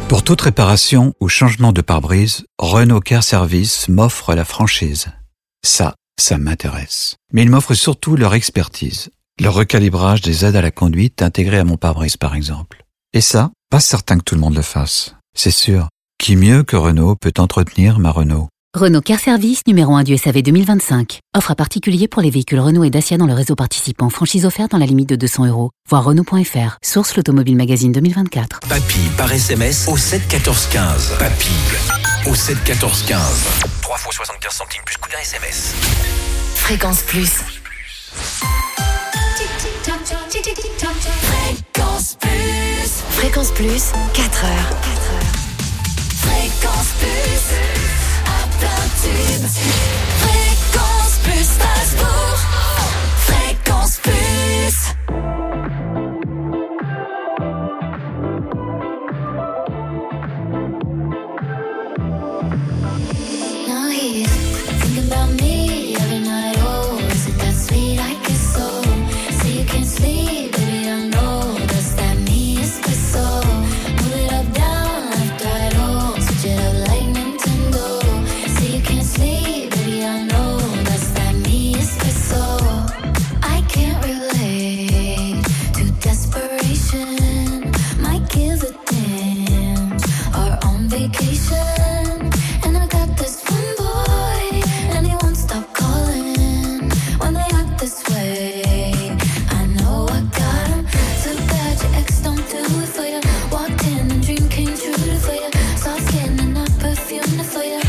Pour toute réparation ou changement de pare-brise, Renault Care Service m'offre la franchise. Ça m'intéresse. Mais ils m'offrent surtout leur expertise. Le recalibrage des aides à la conduite intégrées à mon pare-brise par exemple. Et ça, pas certain que tout le monde le fasse. C'est sûr. Qui mieux que Renault peut entretenir ma Renault? Renault Care Service, numéro 1 du SAV 2025. Offre à particulier pour les véhicules Renault et Dacia dans le réseau participant. Franchise offerte dans la limite de 200 €. Voir Renault.fr. Source l'Automobile Magazine 2024. Papy par SMS au 7 14 15. Papy au 7 14 15. 3 fois 75 centimes plus coût d'un SMS. Fréquence Plus. Fréquence Plus, 4 heures. Fréquence Plus, à plein tube. Fréquence Plus Strasbourg. Fréquence Plus. Now he's thinking about me every night. Oh, is it that sweet? I guess so. Say you can't sleep, baby, I know. Does that mean it's so? Move it up, down, left, right, oh. Switch it up like Nintendo. Say you can't sleep, baby, I know. Does that mean it's so? I can't relate to desperation. Might give a damn. Or on vacation. And I got this one boy, and he won't stop calling when they act this way. I know I got him. So bad your ex don't do it for you. Walked in and dream came true for you. Soft skin and not perfume for you.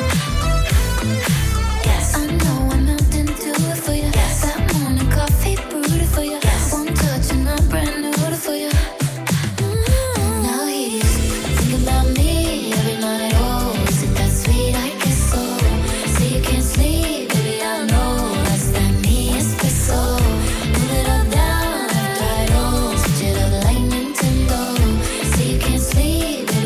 Yes, I know I'm melting to it for you. Yes, that morning coffee brewed for you. Yes, one touch and I'm brand new for you. Now he's thinking about me every night. Oh, is it that sweet? I guess so. Say you can't sleep, baby, I know. That's that me espresso. Move it up, down, left, right, oh. Switch it up like Nintendo. Say you can't sleep, baby,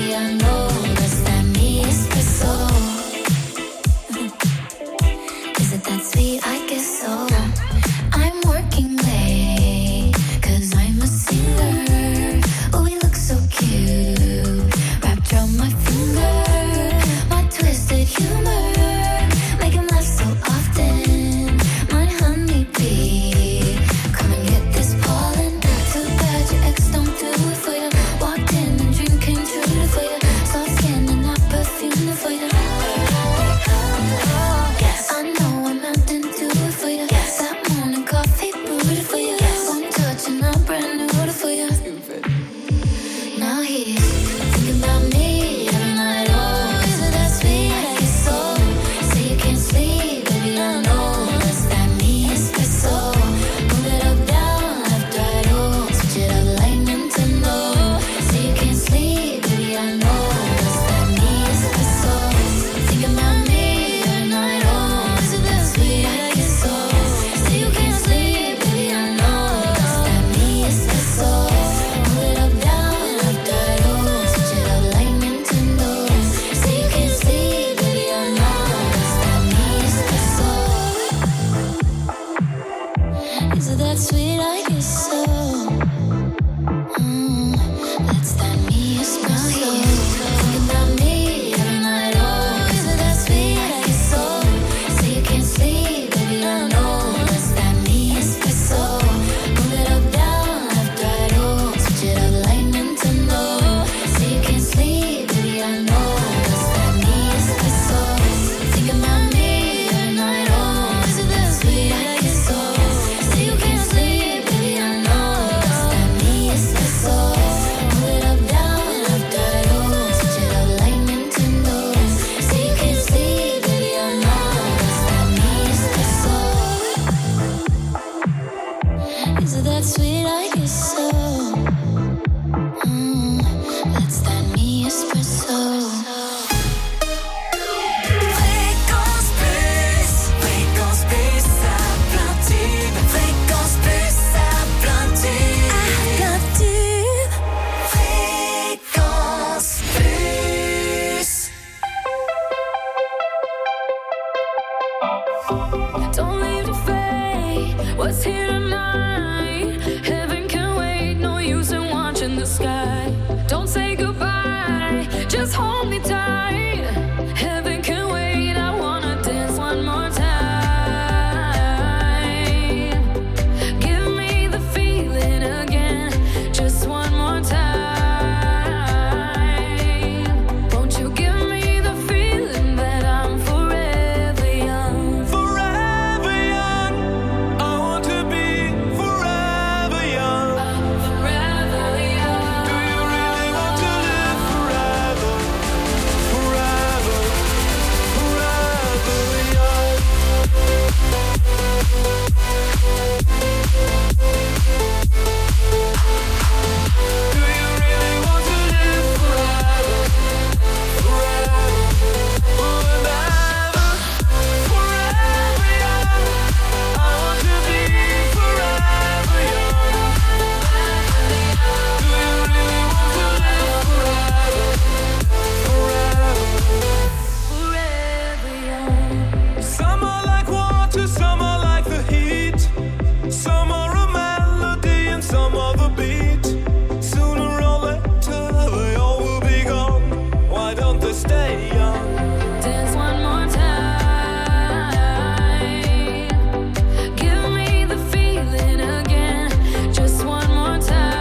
stay young. Dance one more time. Give me the feeling again. Just one more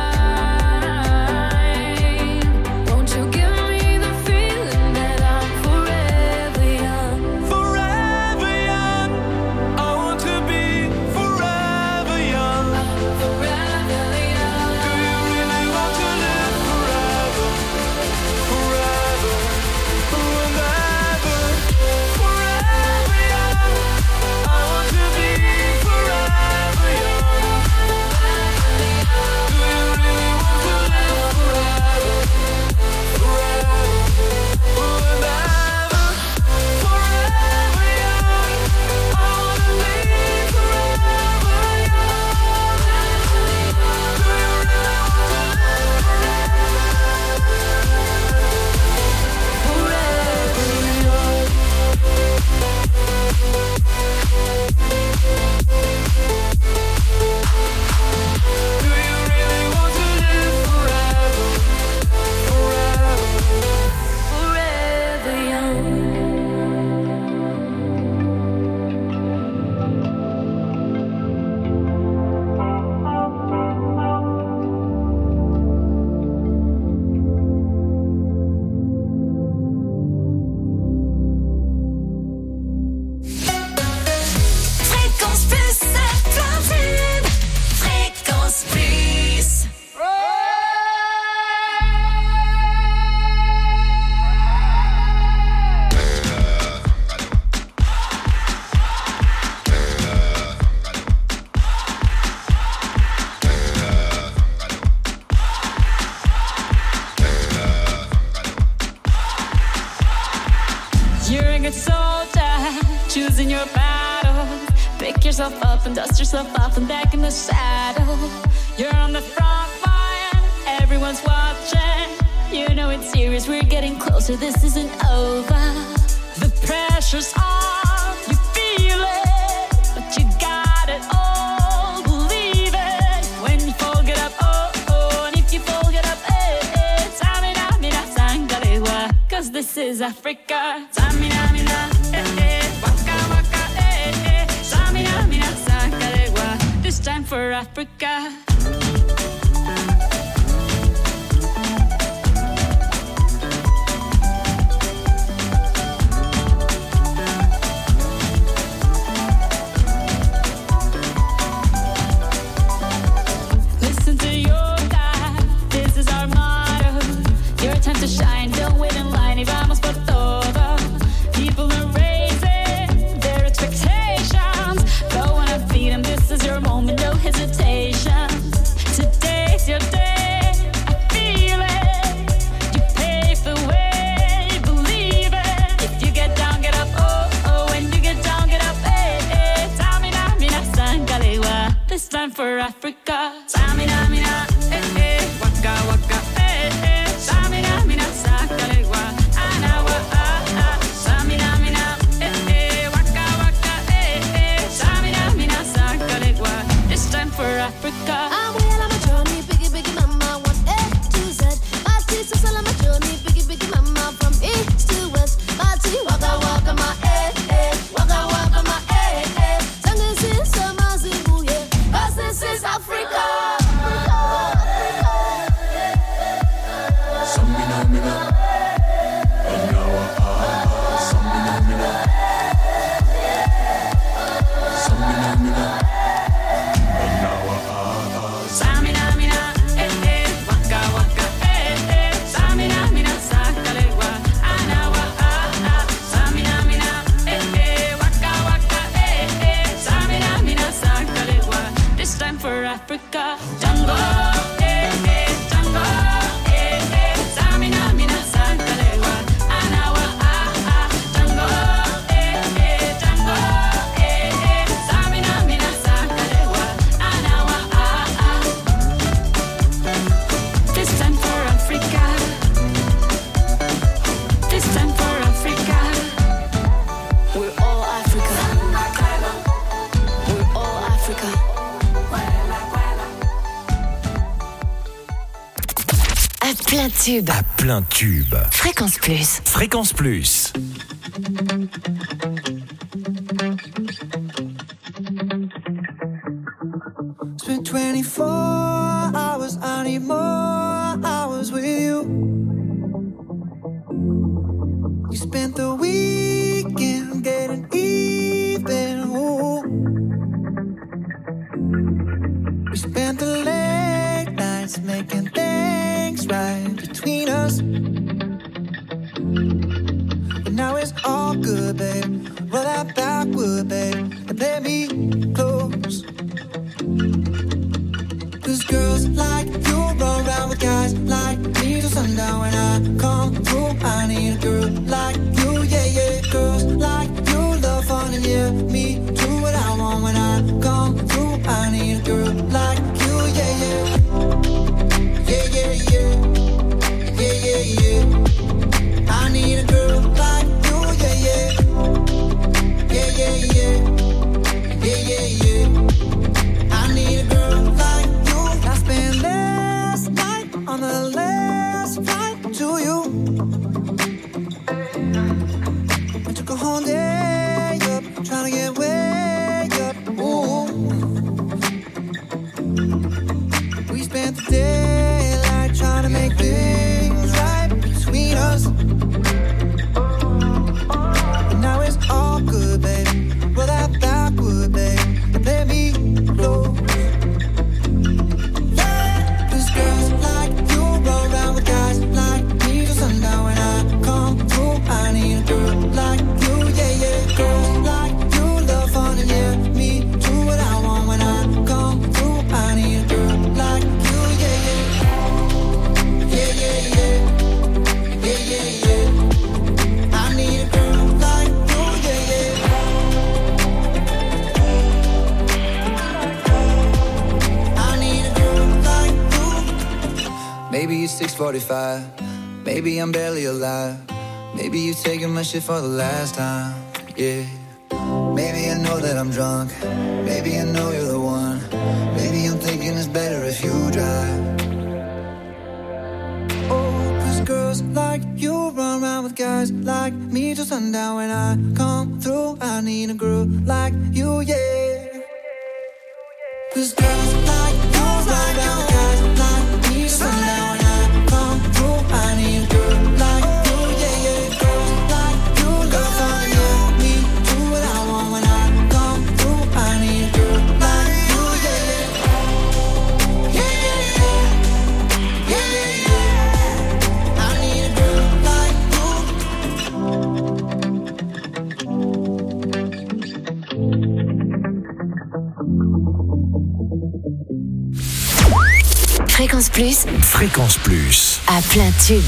time. Won't you give me the feeling that I'm forever young? Forever young. I want to be forever young. Forever young. Do you really want to live forever? Forever and ever. Forever young. I want to be forever young. Do you really want to live forever? Forever and ever. Forever young. I want to be forever young. Do you really want to live forever young? Do you really want to live forever? Forever young. Fréquence Plus, c'est platine. Fréquence Plus. You're a good soldier, choosing your battle. Pick yourself up and dust yourself off and back in the saddle. You're on the front line, everyone's watching. You know it's serious, we're getting closer, this isn't over. The pressure's on, you feel it, but you got it all, believe it. When you fall, get up, oh, oh, and if you fall, get up, eh, eh. Samina, mina, sangalewa, 'cause this is Africa. Samina, mina, eh, eh, waka, waka, eh, eh. Samina, mina, sangalewa, this time for Africa. Listen to your God, this is our motto. Your time to shine, don't wait in line, y vamos por todo. People are raising their expectations. Go on and feed them, this is your moment, no hesitation. Today's your day, I feel it. You pave the way, believe it. If you get down, get up, oh, oh. When you get down, get up, eh, eh. Samina, mina, sangalewa, this time for Africa. Samina, mina, eh, eh. Waka, waka, eh, eh. Samina, mina, sangalewa, anawa, ah, ah. Samina, mina, eh, eh. Waka, waka, eh, eh. Samina, mina, sangalewa, this time for Africa. I'm well on my journey, biggie, biggie mama, 1 A to Z. My teacher's all on my journey, biggie, biggie mama, from east to west. My tea, waka, waka, my eh, eh. Waka, waka, my eh, eh. Tango since summer, Zimbabwe, 'cause this is Africa. Samina, mina, anawa, ah, ah. Samina, mina, samina, mina, anawa, ah, ah. Samina, mina, eh, eh. Waka, waka, eh, eh. Samina, mina, sangalewa, anawa, ah, ah. Samina, mina, eh, eh. Waka, waka, eh, eh. Samina, mina, sangalewa, this time for Africa. Jungle, eh, eh. Jungle, eh, eh. Samina, mina, tube. À plein tube. Fréquence Plus. Fréquence Plus. It's been 24 hours, I need more hours with you. You spent the weekend getting even. Ooh. We spent the late nights making things right between us. But now it's all good, babe. Roll that backward, babe, and play me close. Cause girls like you run around with guys like me till sundown. When I come through, I need a girl like you, yeah, yeah. Girls like you love fun and yeah, me do what I want. When I come through, I need a girl like you, yeah, yeah. Yeah, yeah, yeah. Yeah, yeah, yeah. I need a girl like you, yeah, yeah. Yeah, yeah, yeah. Yeah, yeah, yeah. I need a girl like you. I spent last night on the last flight to you. I took a whole day up, trying to get way up. Ooh. We spent the daylight trying to make things right between us. But now it's all good, baby. Roll that backward, babe, and let me close. Yeah, 'cause girls like you roll around with guys like me till sundown. When I come through, I need a girl like you, yeah, yeah. Girls like you love fun and yeah, me do what I want. When I come through, I need a girl like you, yeah, yeah. Yeah, yeah, yeah. Yeah, yeah, yeah. I need a girl like you, yeah, yeah. I need a girl like you. Maybe it's 6:45. Maybe I'm barely alive. Maybe you taking my shit for the last time. Yeah. Maybe I know that I'm drunk. Maybe I know you're the one. Maybe I'm thinking it's better if you drive. Oh, 'cause girls like you run around with guys like me till sundown. When I come through, I need a girl like you, yeah. 'Cause girls like you run around with guys like me till sundown. When I come through, I need a girl like you, yeah, yeah. Girls like you love fun, yeah. Me do what I want. When I come through, I need a girl like you, yeah, yeah. Yeah, yeah, yeah. Yeah, yeah, yeah. I need a girl like you. Fréquence Plus. Fréquence Plus. À plein tube.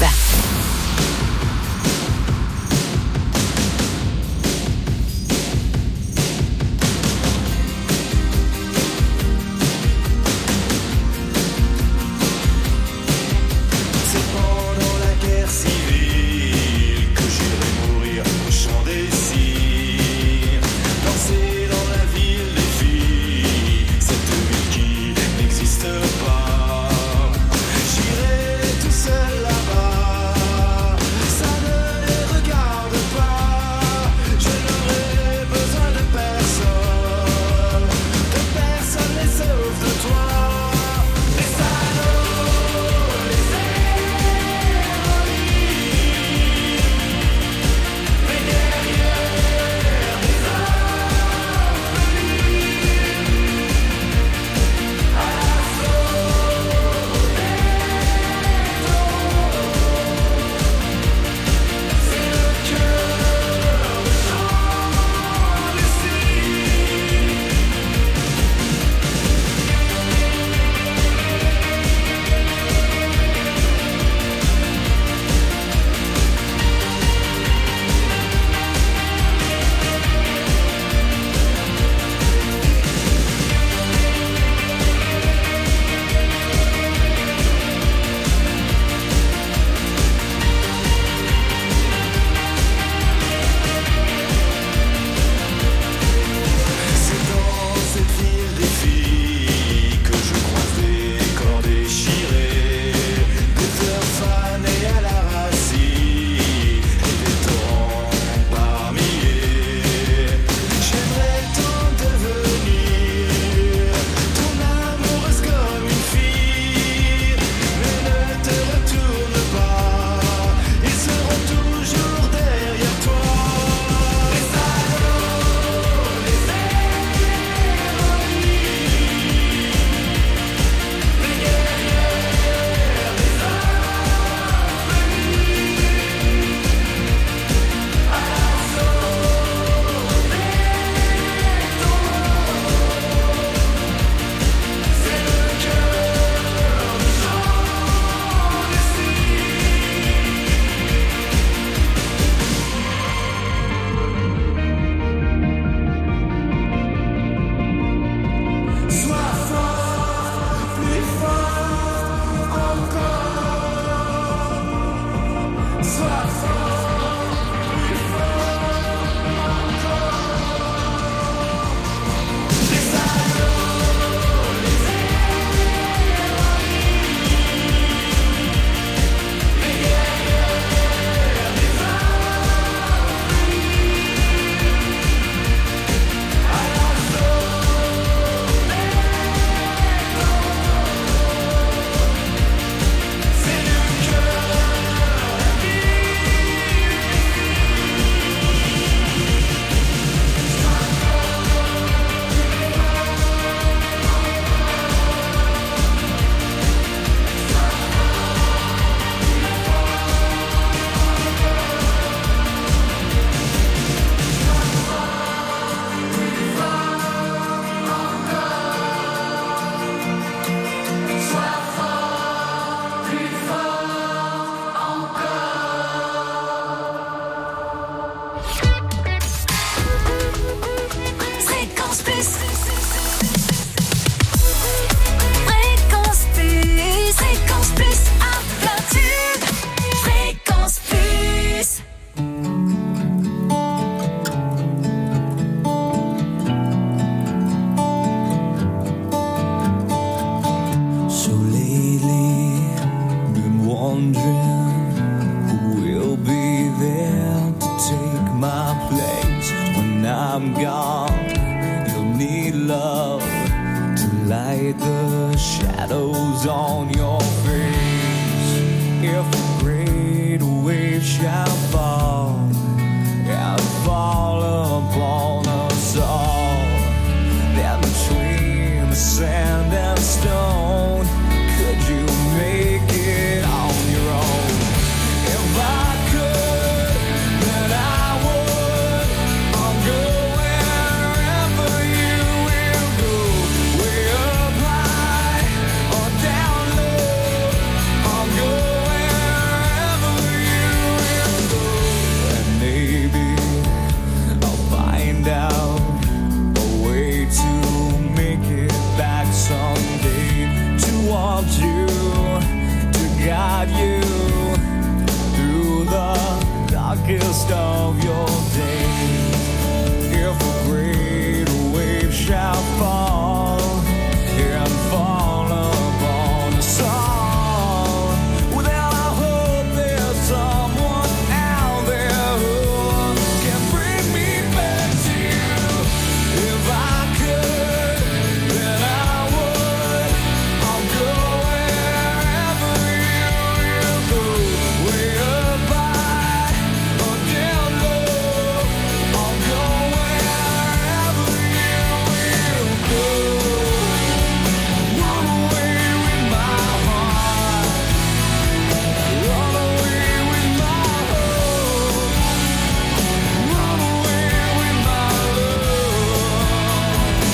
C'est pendant la guerre civile que j'irai mourir au chant des cires. Danser dans la ville des filles, cette ville qui n'existe pas. J'irai tout seul là-bas. I'm gone, you'll need love to light the shadows on your face. If a great wave shall fall and fall upon us all, then between the sand and stone, could you make it on your own? If I could, then I would. I'll go wherever you will go, way up high or down low. I'll go wherever you will go, and maybe I'll find out a way to make it back someday, towards you, to guide you through the darkest of your days. If a great wave shall fall and fall upon us all, well then I hope there's someone out there who can bring me back to you. If I could, then I would. I'll go wherever you will go, way up high or down low. I'll go wherever you will go. Run away with my heart, run away with my hope, run away with my love.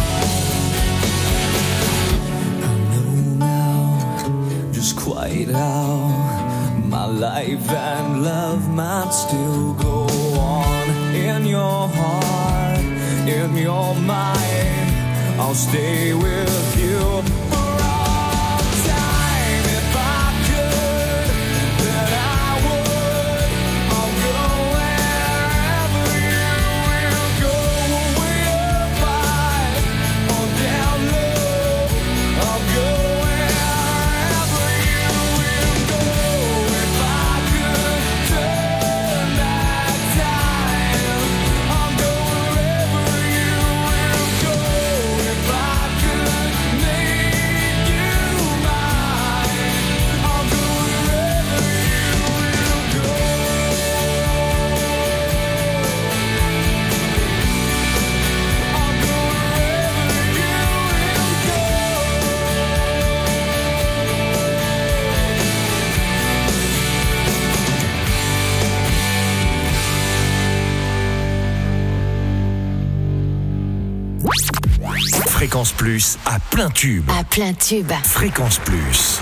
I know now just quite how my life and love might still go on. In your heart, in your mind, I'll stay with you for all time. If I could, then I would. I'll go wherever you will go, way up high or down low. I'll go wherever you will go. If I could turn back time, I'll go wherever you will go. If I could make you mine, I'll go wherever you will go. I'll go wherever you Fréquence Plus à plein tube. À plein tube. Fréquence Plus.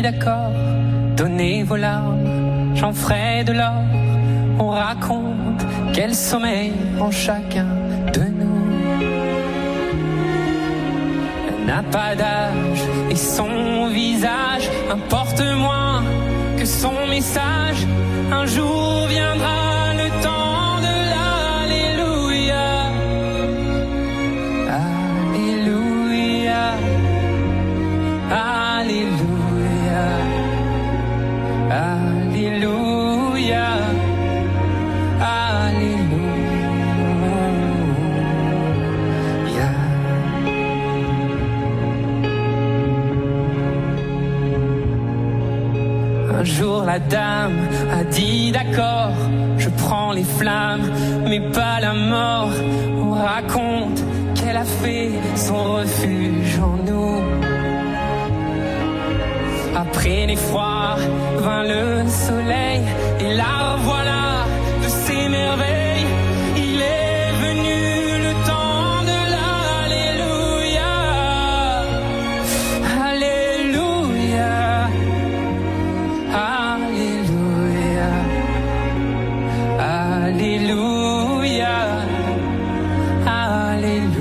d'accord, donnez vos larmes, j'en ferai de l'or. On raconte quel sommeil en chacun de nous. Elle n'a pas d'âge et son visage importe moins que son message. Un jour viendra le temps de l'alléluia. Alléluia. Alléluia. Alléluia. Alléluia. Un jour la dame a dit d'accord, je prends les flammes, mais pas la mort. On raconte qu'elle a fait son refuge en nous. Après l'effroi vint le soleil, et la revoilà de ses merveilles. Il est venu le temps de l'alléluia. Alléluia. Alléluia. Alléluia. Alléluia.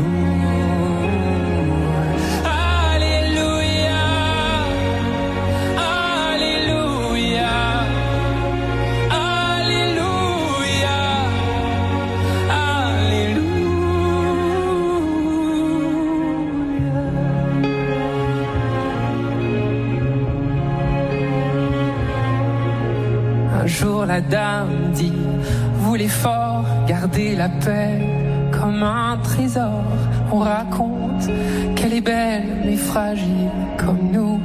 Un jour la dame dit, voulez fort garder la paix comme un trésor. On raconte qu'elle est belle mais fragile comme nous,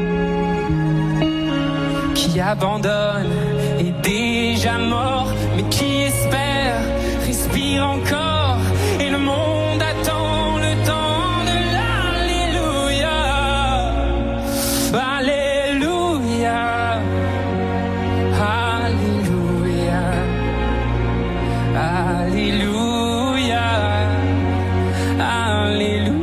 qui abandonne est déjà mort, mais qui espère respire encore, et le monde attend le temps de l'alléluia. Alléluia. Alléluia. Alléluia. Alléluia.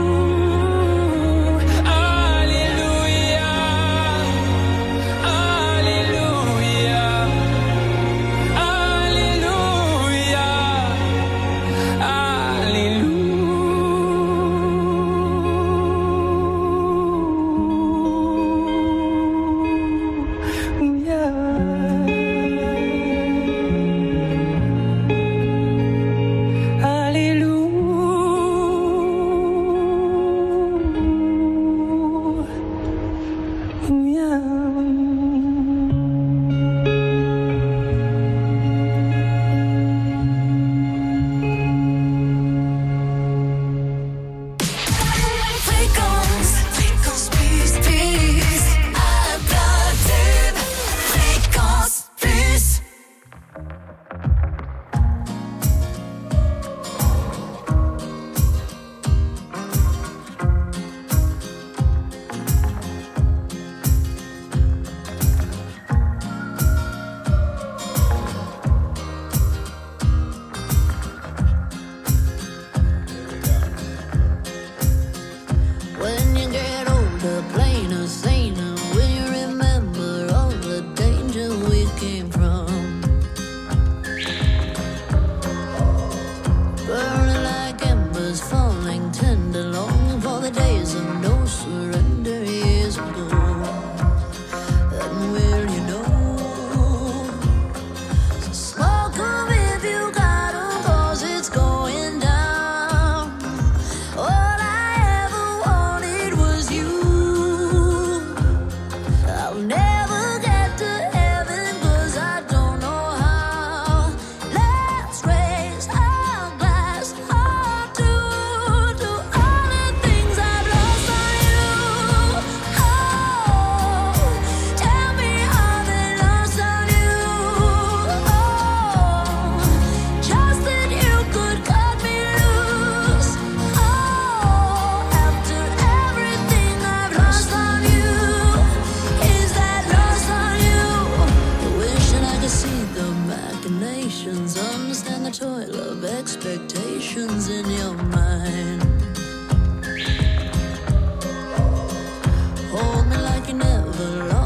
expectations in your mind. Hold me like you never lost.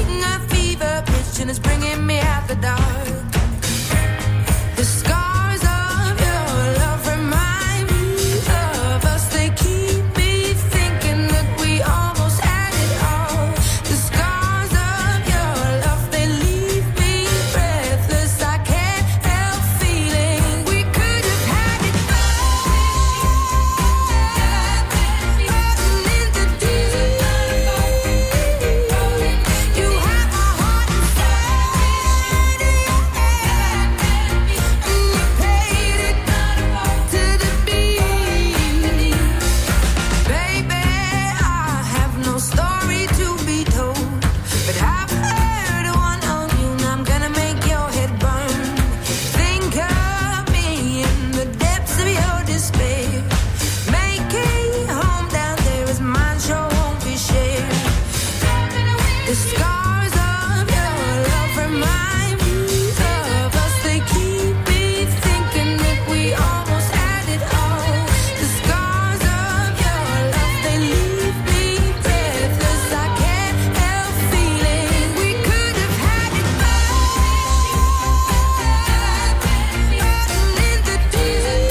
hitting a fever pitch and it's bringing me out the dark. The scars of your love remind me of us. They keep me thinking that we almost had it all. The scars of your love, they leave me breathless. I can't help feeling we could have had it all. Floating in the deep. You have my heart inside of your hand, and you paid it to the beat. Baby, I have no story to be told, but I've heard one on you, and I'm gonna make your head burn. Think of me in the depths of your despair. Making home down there is mine, sure won't be shared. The scars of your love remind me of us. They keep me thinking that we almost had it all. The scars of your love, they leave me breathless. I can't help feeling we could have had it all. Floating in the deep.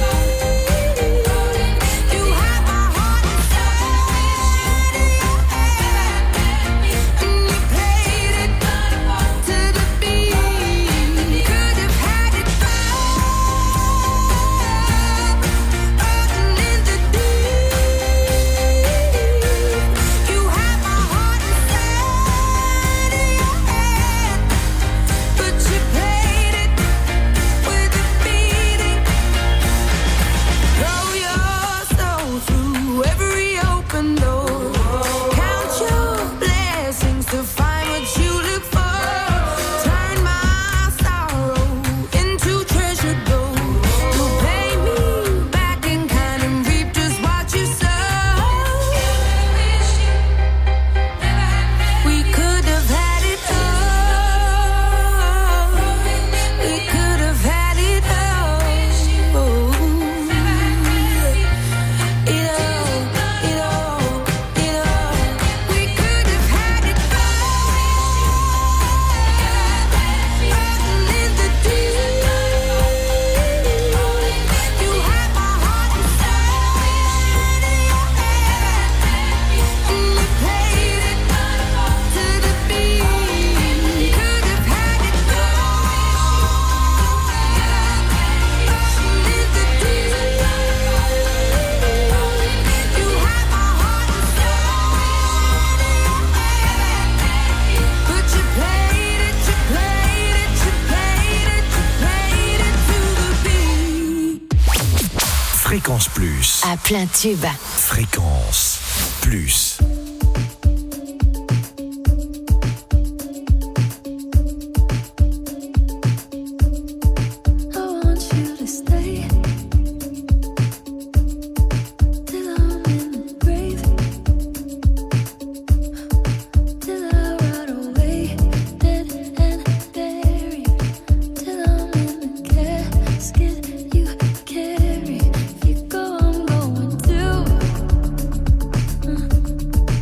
You have my heart inside of your hand, and you paid it to the beat. Could have had it all. Floating in the deep. You have my heart inside of your hand, but you paid it with a beating. Throw your soul through every open door. Count your blessings to find what you look for. Turn my sorrow into treasure gold. You'll pay me back in kind and reap just what you sow. We could have had it all. We could have had it all. It all. We could have had it all. Floating in the deep. You have my heart inside of your hand, and you paid it to the beat. Could have had it all. Floating in the deep. You have my heart inside of your hand, but you paid it to the beat. Fréquence Plus. À plein tube. Fréquence Plus. I want you to stay till I'm in the grave, till I rot away, dead and buried, till I'm in the casket you carry. If you go, I'm going too.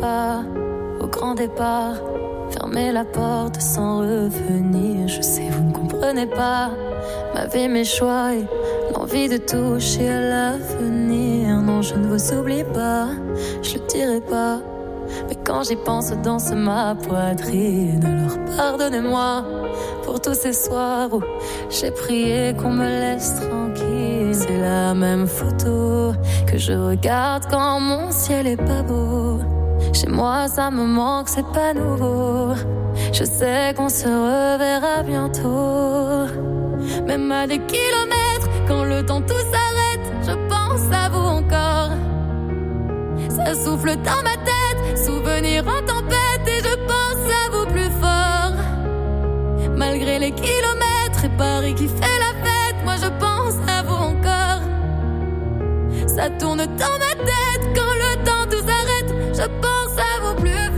pas au grand départ. Fermer la porte sans revenir. Je sais, vous ne comprenez pas ma vie, mes choix et l'envie de toucher à l'avenir. Non, je ne vous oublie pas, je le dirai pas. Mais quand j'y pense, danse ma poitrine. Alors pardonnez-moi pour tous ces soirs où j'ai prié qu'on me laisse tranquille. C'est la même photo que je regarde quand mon ciel est pas beau. Chez moi ça me manque, c'est pas nouveau. Je sais qu'on se reverra bientôt. Même à des kilomètres, quand le temps tout s'arrête, je pense à vous encore. Ça souffle dans ma tête, souvenir en tempête, et je pense à vous plus fort. Malgré les kilomètres et Paris qui fait la fête, moi je pense à vous encore. Ça tourne dans ma tête quand le temps tout s'arrête, je pense à vous plus fort.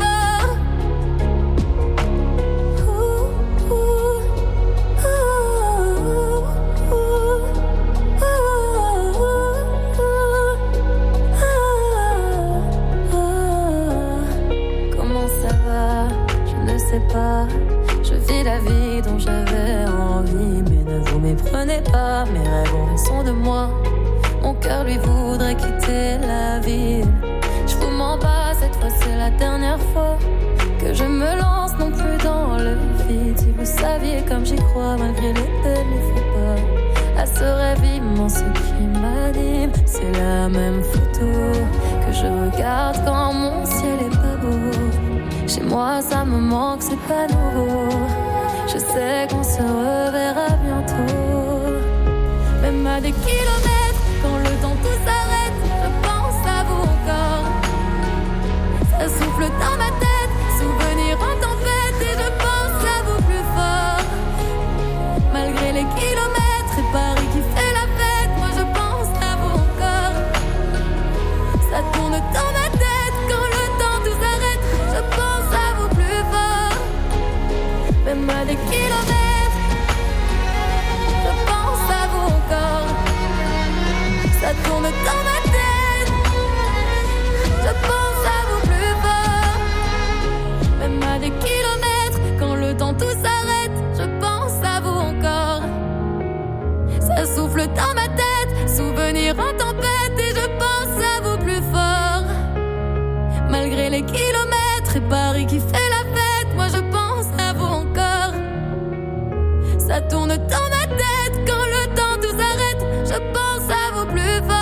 Comment ça va? Je ne sais pas. Je vis la vie dont j'avais envie, mais ne vous méprenez pas, mes rêves ont raison de moi. Mon cœur lui voudrait quitter la ville. Je vous mens pas, cette fois c'est la dernière fois que je me lance non plus dans le vide. Si vous saviez comme j'y crois, malgré les peines, les faux pas, à ce rêve immense qui m'anime. C'est la même photo que je regarde quand mon ciel est pas beau. Chez moi ça me manque, c'est pas nouveau. Je sais qu'on se reverra bientôt. Même à des kilomètres, quand le temps tout s'arrête, je pense à vous encore. Ça souffle dans ma tête, souvenir en tempête, et je pense à vous plus fort. Malgré les kilomètres et Paris qui fait la fête, moi je pense à vous encore. Ça tourne dans ma tête quand le temps tout s'arrête, je pense à vous plus fort. Même à des kilomètres, je pense à vous encore. Ça tourne dans ma tête, je pense à vous plus fort. Même à des kilomètres, quand le temps tout s'arrête, je pense à vous encore. Ça souffle dans ma tête, souvenir en tempête, et je pense à vous plus fort. Malgré les kilomètres et Paris qui fait la fête, moi je pense à vous encore. Ça tourne dans ma tête, quand le temps tout s'arrête, je pense à vous plus fort.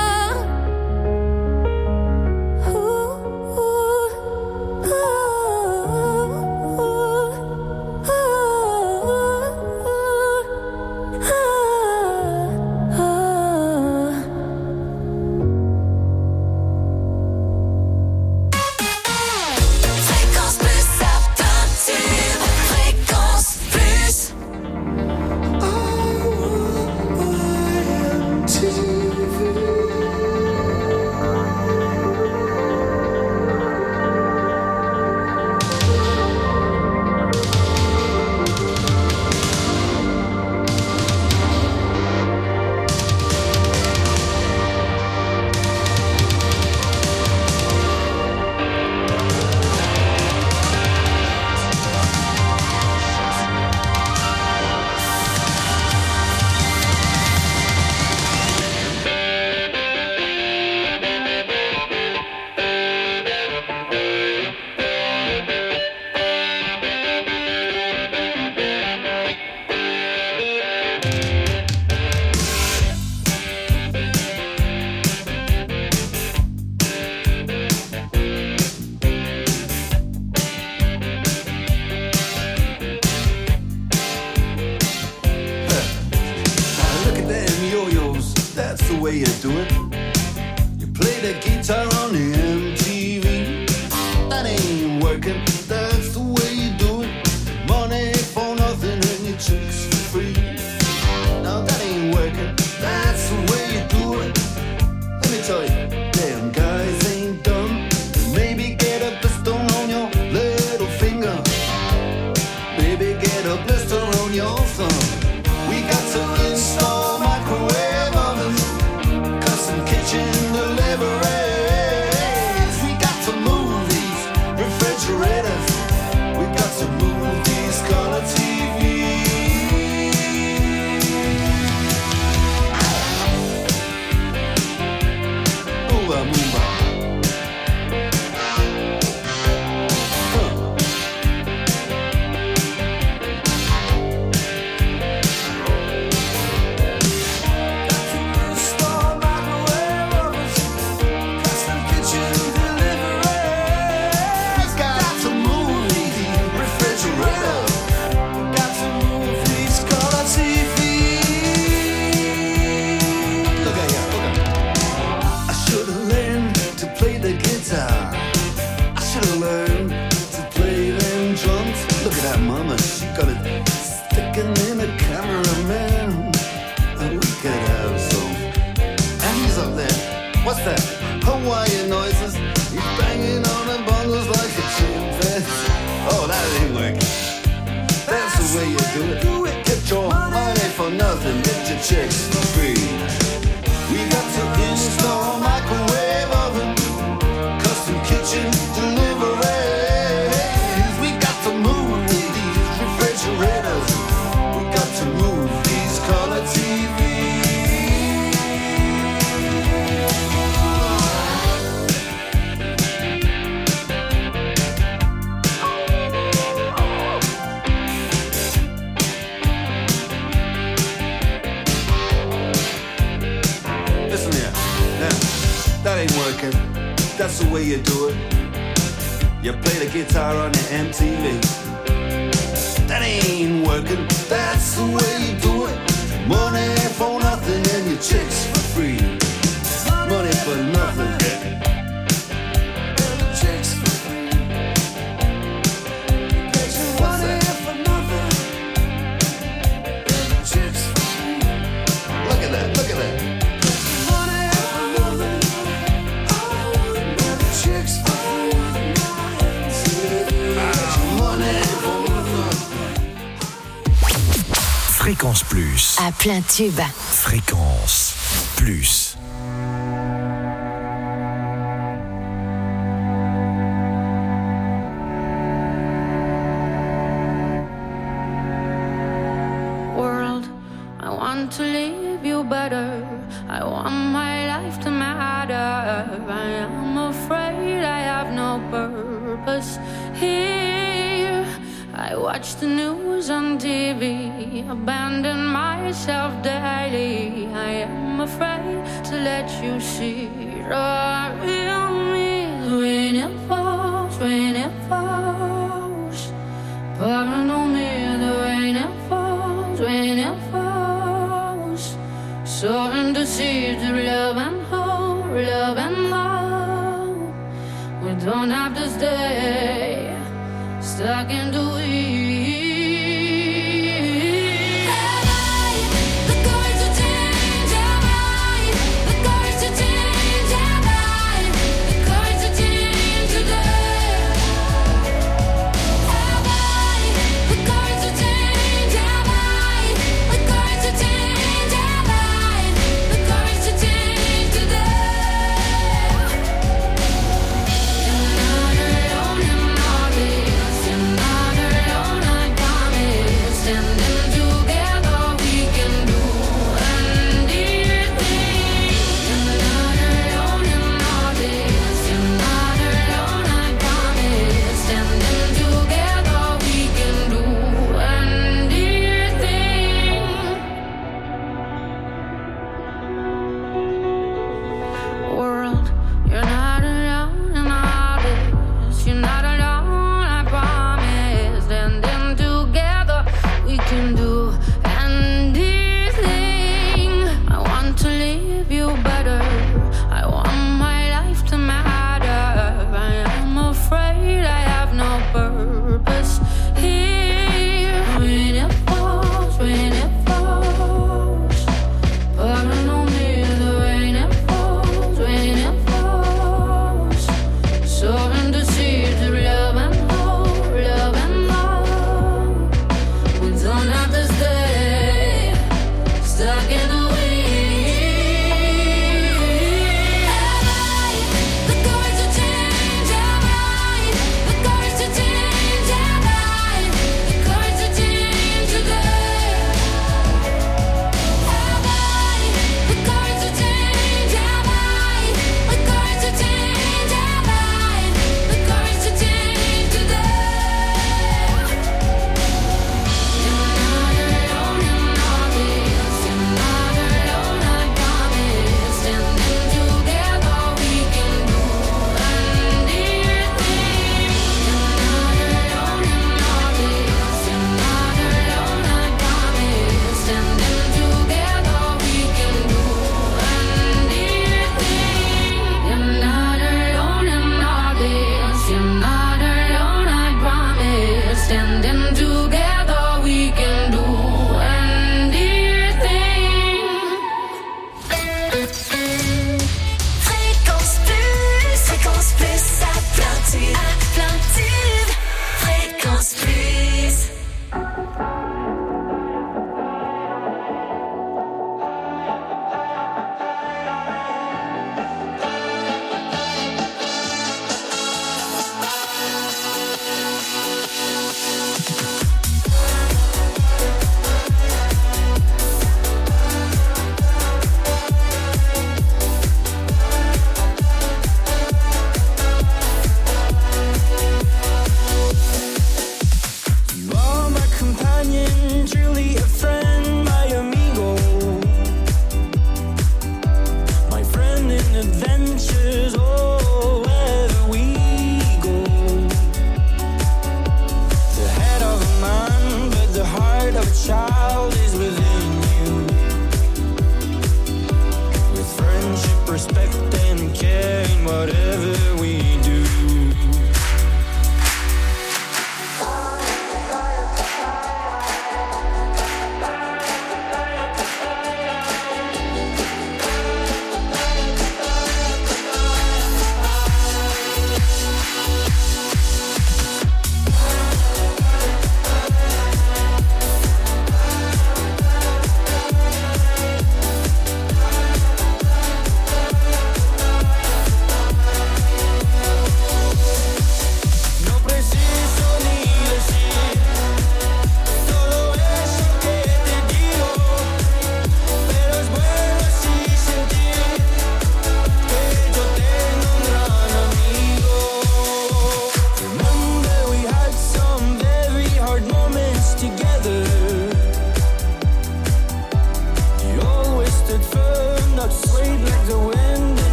Fréquence plus, certains tubes. Fréquence plus. Look at them yo-yos, that's the way you do it. You play the guitar on the MTV. That ain't working, that's the way you do it. Money for nothing and your chicks for free. Now that ain't working, that's the way you do it. Let me tell you, damn guys ain't dumb. Maybe get a blister on your little finger. Maybe get a blister on your thumb. We got to install microwave ovens, custom kitchen deliveries. We got to move these refrigerators. We got to move these color TVs. Move on, move on. Hawaiian noises. He's banging on the bongos like a chimpanzee. Oh, that ain't working. That's the way you do it. Get your money for nothing. Get your chicks for free. We got to install microwave oven, custom kitchen deliveries. We got to move these refrigerators. We got to move these color TVs. Working. That's the way you do it. You play the guitar on the MTV. That ain't working. That's the way you do it. Money for nothing and your chicks for free. Money for nothing. Chicks for free. Money for nothing. Chicks for free. Look at that. Look at that. Fréquence Plus. À plein tube. Fréquence Plus. World, I want to leave you better. I want my life to matter. I am afraid I have no purpose here. I watch the news on TV, abandon myself daily. I am afraid to let you see the real me. When it falls, when it falls, pouring on me. The rain it falls, when it falls, soaring the seeds of love and hope, love and hope. We don't have to stay stuck in the weeds. You're not alone in all this. You're not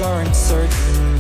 are uncertain.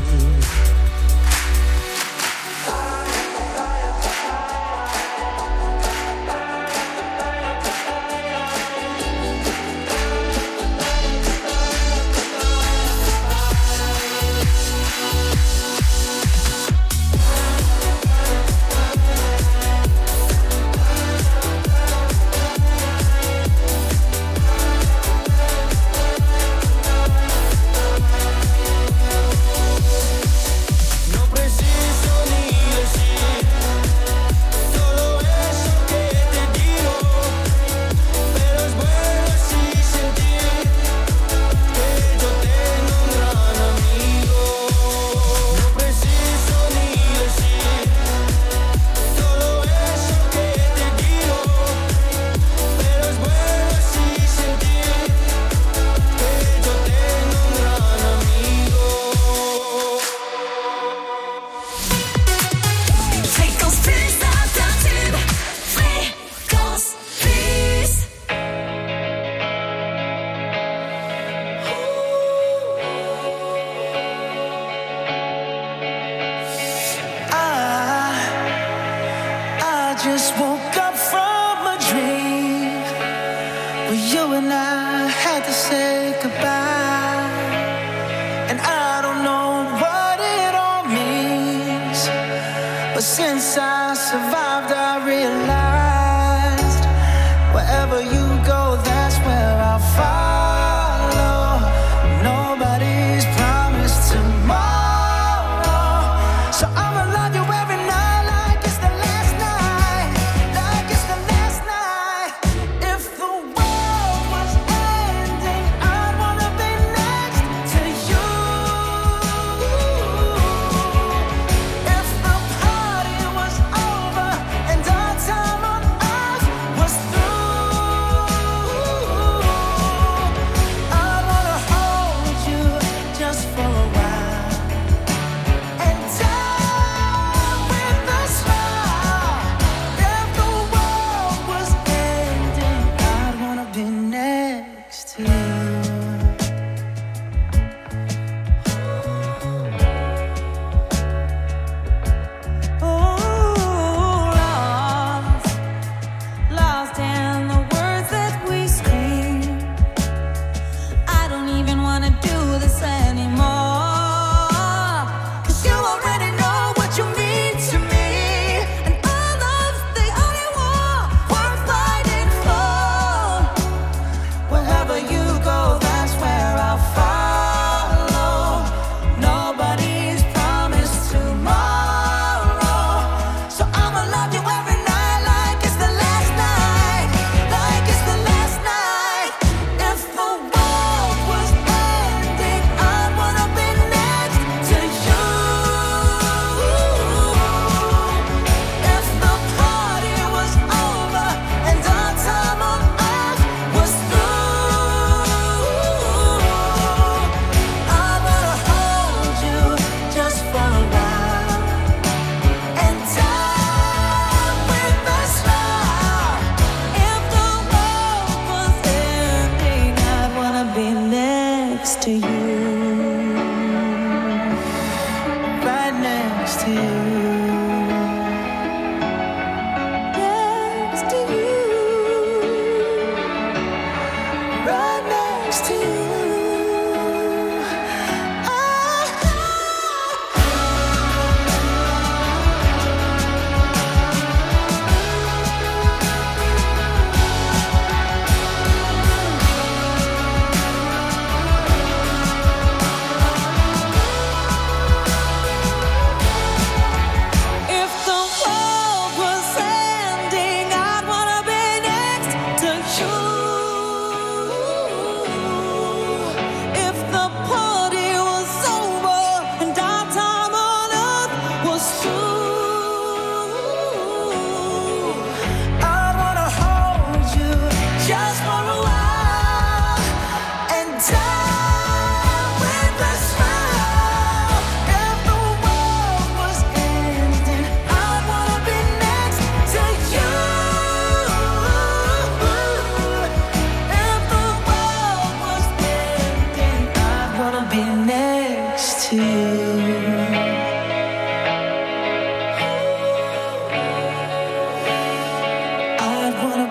I just woke up from a dream where you and I had to say goodbye. And I don't know what it all means, but since I survived, I realized wherever you go, that's where I'll follow. Nobody's promised tomorrow, so I'ma love you every night like it's the last night, like it's the last night. If the world was ending, I'd wanna be next to you. If the party was over and our time on earth was through,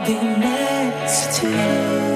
be next to you.